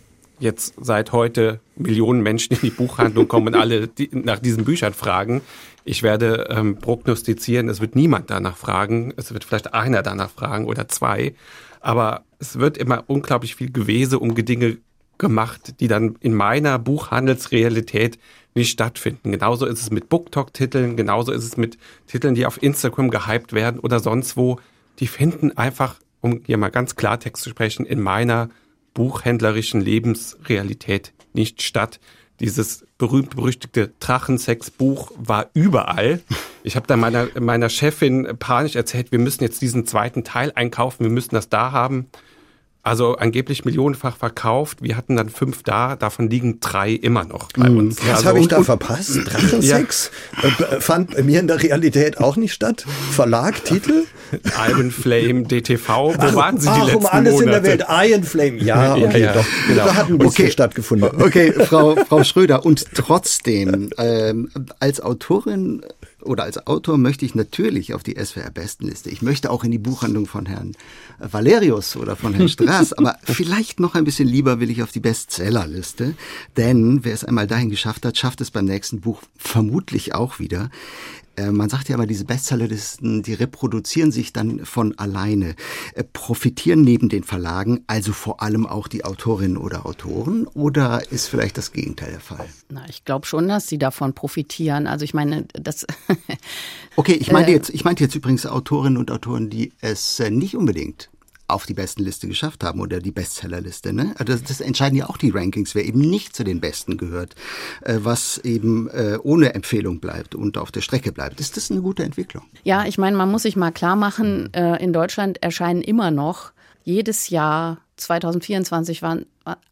jetzt seit heute Millionen Menschen in die Buchhandlung kommen und alle nach diesen Büchern fragen. Ich werde prognostizieren, es wird niemand danach fragen. Es wird vielleicht einer danach fragen oder zwei. Aber es wird immer unglaublich viel Gewese um Dinge gemacht, die dann in meiner Buchhandelsrealität nicht stattfinden. Genauso ist es mit BookTok-Titeln, genauso ist es mit Titeln, die auf Instagram gehypt werden oder sonst wo. Die finden einfach, um hier mal ganz Klartext zu sprechen, in meiner buchhändlerischen Lebensrealität nicht statt. Dieses berühmt-berüchtigte Drachensex-Buch war überall. Ich habe dann meiner Chefin panisch erzählt, wir müssen jetzt diesen zweiten Teil einkaufen, wir müssen das da haben. Also angeblich millionenfach verkauft. Wir hatten dann 5 da, davon liegen 3 immer noch bei uns. Was habe ich da verpasst? Drachensex? Ja. Fand bei mir in der Realität auch nicht statt. Verlag, Titel? Iron Flame, DTV, wo waren sie die letzten alles Monate? In der Welt, Iron Flame. Ja, okay, ja, doch. Genau. Da hat ein bisschen stattgefunden. Okay, Frau Schröder, und trotzdem, als Autorin oder als Autor möchte ich natürlich auf die SWR-Bestenliste. Ich möchte auch in die Buchhandlung von Herrn Valerius oder von Herrn Strass, aber vielleicht noch ein bisschen lieber will ich auf die Bestsellerliste, denn wer es einmal dahin geschafft hat, schafft es beim nächsten Buch vermutlich auch wieder. Man sagt ja immer, diese Bestsellerlisten, die reproduzieren sich dann von alleine. Profitieren neben den Verlagen also vor allem auch die Autorinnen oder Autoren, oder ist vielleicht das Gegenteil der Fall? Na, ich glaube schon, dass sie davon profitieren. Also ich meine, das... Okay, ich meinte jetzt übrigens Autorinnen und Autoren, die es nicht unbedingt auf die Bestenliste geschafft haben oder die Bestsellerliste. Ne? Also das entscheiden ja auch die Rankings, wer eben nicht zu den Besten gehört, was eben ohne Empfehlung bleibt und auf der Strecke bleibt. Ist das eine gute Entwicklung? Ja, ich meine, man muss sich mal klar machen, in Deutschland erscheinen immer noch jedes Jahr, 2024 waren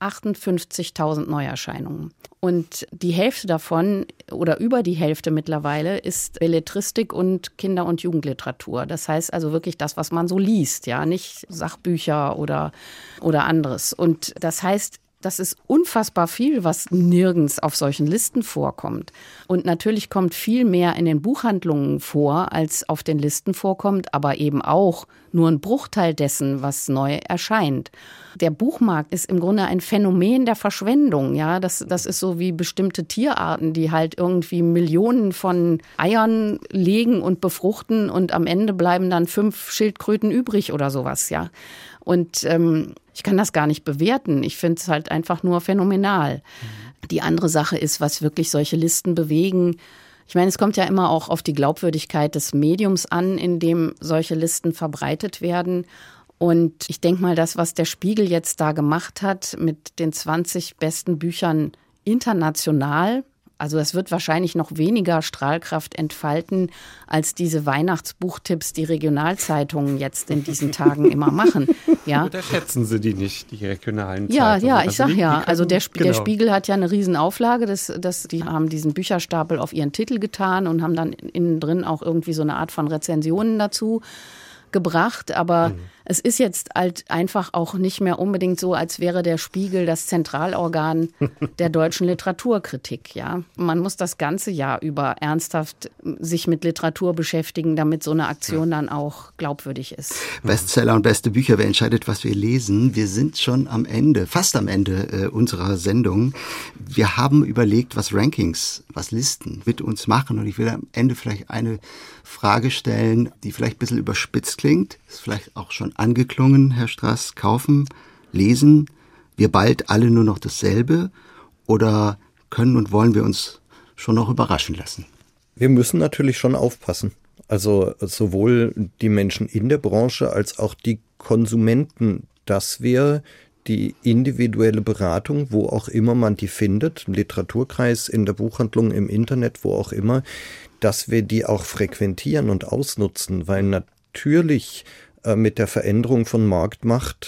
58.000 Neuerscheinungen. Und die Hälfte davon oder über die Hälfte mittlerweile ist Belletristik und Kinder- und Jugendliteratur. Das heißt also wirklich das, was man so liest, ja, nicht Sachbücher oder anderes. Und das heißt, das ist unfassbar viel, was nirgends auf solchen Listen vorkommt. Und natürlich kommt viel mehr in den Buchhandlungen vor, als auf den Listen vorkommt, aber eben auch nur ein Bruchteil dessen, was neu erscheint. Der Buchmarkt ist im Grunde ein Phänomen der Verschwendung. Ja, das ist so wie bestimmte Tierarten, die halt irgendwie Millionen von Eiern legen und befruchten und am Ende bleiben dann 5 Schildkröten übrig oder sowas, ja. Und ich kann das gar nicht bewerten. Ich finde es halt einfach nur phänomenal. Die andere Sache ist, was wirklich solche Listen bewegen. Ich meine, es kommt ja immer auch auf die Glaubwürdigkeit des Mediums an, in dem solche Listen verbreitet werden. Und ich denke mal, das, was der Spiegel jetzt da gemacht hat mit den 20 besten Büchern international, also das wird wahrscheinlich noch weniger Strahlkraft entfalten, als diese Weihnachtsbuchtipps, die Regionalzeitungen jetzt in diesen Tagen immer machen. Ja. Unterschätzen Sie die nicht, die regionalen Zeitungen? Ja, ich sag ja. Also der Spiegel hat ja eine Riesenauflage. Die haben diesen Bücherstapel auf ihren Titel getan und haben dann innen drin auch irgendwie so eine Art von Rezensionen dazu gebracht, aber es ist jetzt halt einfach auch nicht mehr unbedingt so, als wäre der Spiegel das Zentralorgan der deutschen Literaturkritik, ja. Man muss das ganze Jahr über ernsthaft sich mit Literatur beschäftigen, damit so eine Aktion dann auch glaubwürdig ist. Bestseller und beste Bücher, wer entscheidet, was wir lesen? Wir sind schon am Ende, fast am Ende unserer Sendung. Wir haben überlegt, was Rankings, was Listen mit uns machen, und ich will am Ende vielleicht eine Frage stellen, die vielleicht ein bisschen überspitzt klingt, ist vielleicht auch schon angeklungen, Herr Strass. Kaufen, lesen wir bald alle nur noch dasselbe, oder können und wollen wir uns schon noch überraschen lassen? Wir müssen natürlich schon aufpassen. Also sowohl die Menschen in der Branche als auch die Konsumenten, dass wir die individuelle Beratung, wo auch immer man die findet, im Literaturkreis, in der Buchhandlung, im Internet, wo auch immer, dass wir die auch frequentieren und ausnutzen, weil natürlich mit der Veränderung von Marktmacht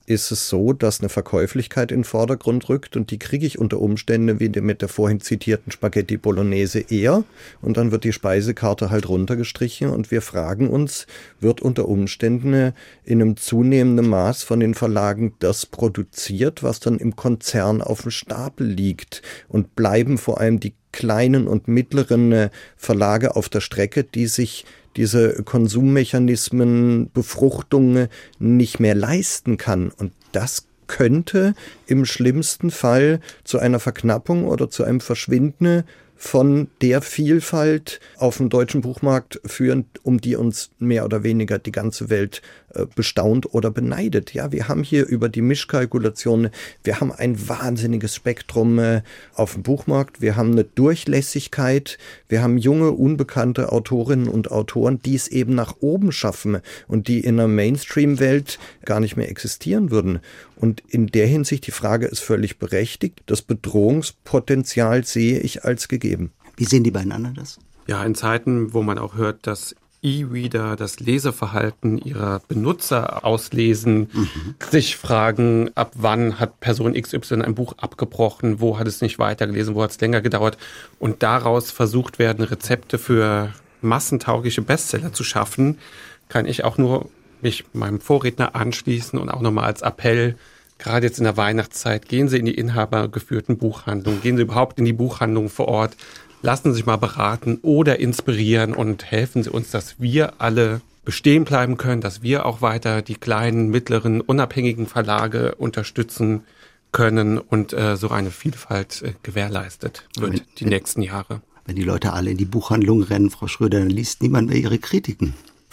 ist es so, dass eine Verkäuflichkeit in den Vordergrund rückt und die kriege ich unter Umständen wie mit der vorhin zitierten Spaghetti Bolognese eher und dann wird die Speisekarte halt runtergestrichen und wir fragen uns, wird unter Umständen in einem zunehmenden Maß von den Verlagen das produziert, was dann im Konzern auf dem Stapel liegt und bleiben vor allem die kleinen und mittleren Verlage auf der Strecke, die sich diese Konsummechanismen, Befruchtung nicht mehr leisten kann. Und das könnte im schlimmsten Fall zu einer Verknappung oder zu einem Verschwinden von der Vielfalt auf dem deutschen Buchmarkt führen, um die uns mehr oder weniger die ganze Welt bestaunt oder beneidet. Ja, wir haben hier über die Mischkalkulation, wir haben ein wahnsinniges Spektrum auf dem Buchmarkt, wir haben eine Durchlässigkeit, wir haben junge, unbekannte Autorinnen und Autoren, die es eben nach oben schaffen und die in der Mainstream-Welt gar nicht mehr existieren würden. Und in der Hinsicht, die Frage ist völlig berechtigt, das Bedrohungspotenzial sehe ich als gegeben. Wie sehen die beiden anderen das? Ja, in Zeiten, wo man auch hört, dass E-Reader das Leseverhalten ihrer Benutzer auslesen, sich fragen, ab wann hat Person XY ein Buch abgebrochen, wo hat es nicht weitergelesen, wo hat es länger gedauert und daraus versucht werden, Rezepte für massentaugliche Bestseller zu schaffen, kann ich auch nur mich meinem Vorredner anschließen und auch nochmal als Appell, gerade jetzt in der Weihnachtszeit, gehen Sie in die inhabergeführten Buchhandlungen, gehen Sie überhaupt in die Buchhandlungen vor Ort, lassen Sie sich mal beraten oder inspirieren und helfen Sie uns, dass wir alle bestehen bleiben können, dass wir auch weiter die kleinen, mittleren, unabhängigen Verlage unterstützen können und so eine Vielfalt gewährleistet wird die nächsten Jahre. Wenn die Leute alle in die Buchhandlung rennen, Frau Schröder, dann liest niemand mehr Ihre Kritiken.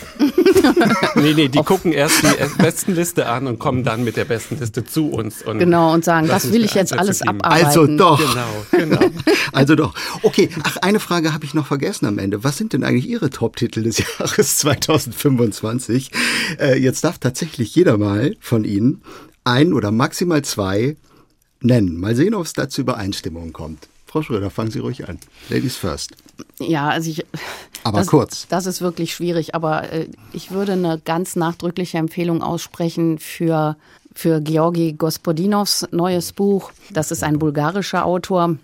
Nee, die gucken erst die Bestenliste an und kommen dann mit der Bestenliste zu uns. Und genau, und sagen, das will ich jetzt alles abarbeiten. Also doch. Genau. Also doch. Okay, eine Frage habe ich noch vergessen am Ende. Was sind denn eigentlich Ihre Top-Titel des Jahres 2025? Jetzt darf tatsächlich jeder mal von Ihnen ein oder maximal zwei nennen. Mal sehen, ob es da zu Übereinstimmungen kommt. Frau Schröder, fangen Sie ruhig an. Ladies first. Ja, also kurz. Das ist wirklich schwierig, aber ich würde eine ganz nachdrückliche Empfehlung aussprechen für Georgi Gospodinovs neues Buch. Das ist ein bulgarischer Autor,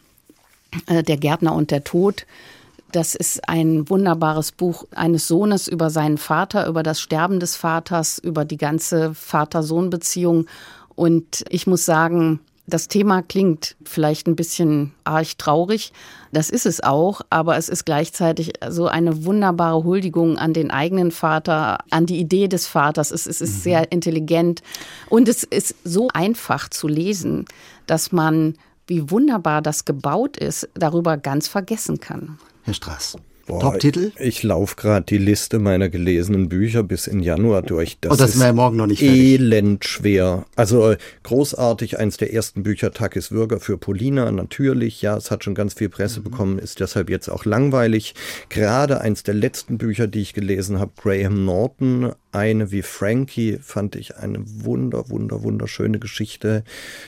Der Gärtner und der Tod. Das ist ein wunderbares Buch eines Sohnes über seinen Vater, über das Sterben des Vaters, über die ganze Vater-Sohn-Beziehung. Und ich muss sagen, das Thema klingt vielleicht ein bisschen arg traurig, das ist es auch, aber es ist gleichzeitig so eine wunderbare Huldigung an den eigenen Vater, an die Idee des Vaters. Es ist sehr intelligent und es ist so einfach zu lesen, dass man, wie wunderbar das gebaut ist, darüber ganz vergessen kann. Herr Straß. Top-Titel? Ich laufe gerade die Liste meiner gelesenen Bücher bis in Januar durch. Das ist mir morgen noch nicht fertig. Elend schwer. Also großartig, eins der ersten Bücher, Takis Würger für Polina, natürlich. Ja, es hat schon ganz viel Presse bekommen, ist deshalb jetzt auch langweilig. Gerade eins der letzten Bücher, die ich gelesen habe, Graham Norton, Eine wie Frankie, fand ich eine wunderschöne Geschichte.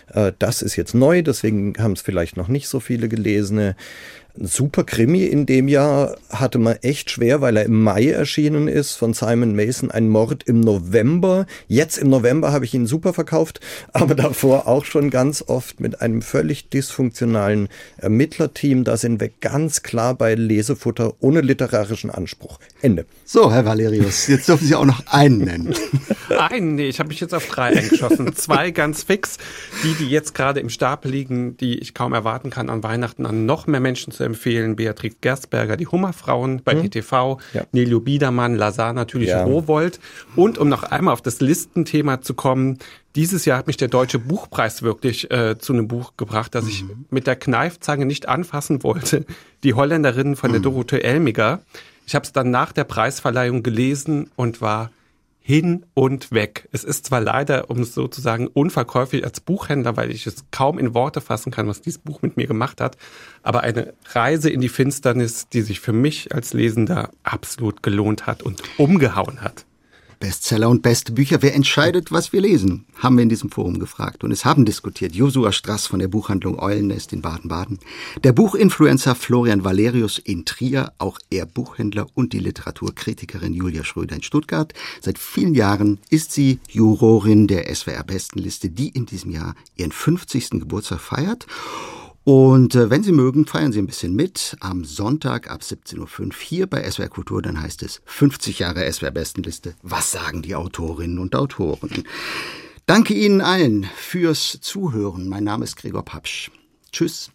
Das ist jetzt neu, deswegen haben es vielleicht noch nicht so viele gelesene. Ein super Krimi in dem Jahr hatte man echt schwer, weil er im Mai erschienen ist, von Simon Mason, Ein Mord im November. Jetzt im November habe ich ihn super verkauft, aber davor auch schon ganz oft mit einem völlig dysfunktionalen Ermittlerteam. Da sind wir ganz klar bei Lesefutter ohne literarischen Anspruch. Ende. So, Herr Valerius, jetzt dürfen Sie auch noch einen nennen. Nee, ich habe mich jetzt auf 3 eingeschossen. 2 ganz fix, die jetzt gerade im Stapel liegen, die ich kaum erwarten kann, an Weihnachten an noch mehr Menschen zu empfehlen. Beatrix Gerstberger, Die Hummerfrauen bei DTV, Nelio Biedermann, Lazar natürlich, Rowohlt. Und um noch einmal auf das Listenthema zu kommen, dieses Jahr hat mich der Deutsche Buchpreis wirklich zu einem Buch gebracht, das ich mit der Kneifzange nicht anfassen wollte. Die Holländerin von der Dorothee Elmiger. Ich habe es dann nach der Preisverleihung gelesen und war hin und weg. Es ist zwar leider, um es sozusagen, unverkäuflich als Buchhändler, weil ich es kaum in Worte fassen kann, was dieses Buch mit mir gemacht hat, aber eine Reise in die Finsternis, die sich für mich als Lesender absolut gelohnt hat und umgehauen hat. Bestseller und beste Bücher. Wer entscheidet, was wir lesen? Haben wir in diesem Forum gefragt. Und es haben diskutiert Josua Strass von der Buchhandlung Eulennest in Baden-Baden, der Buchinfluencer Florian Valerius in Trier, auch er Buchhändler, und die Literaturkritikerin Julia Schröder in Stuttgart. Seit vielen Jahren ist sie Jurorin der SWR-Bestenliste, die in diesem Jahr ihren 50. Geburtstag feiert. Und wenn Sie mögen, feiern Sie ein bisschen mit. Am Sonntag ab 17.05 Uhr hier bei SWR Kultur, dann heißt es 50 Jahre SWR-Bestenliste. Was sagen die Autorinnen und Autoren? Danke Ihnen allen fürs Zuhören. Mein Name ist Gregor Papsch. Tschüss.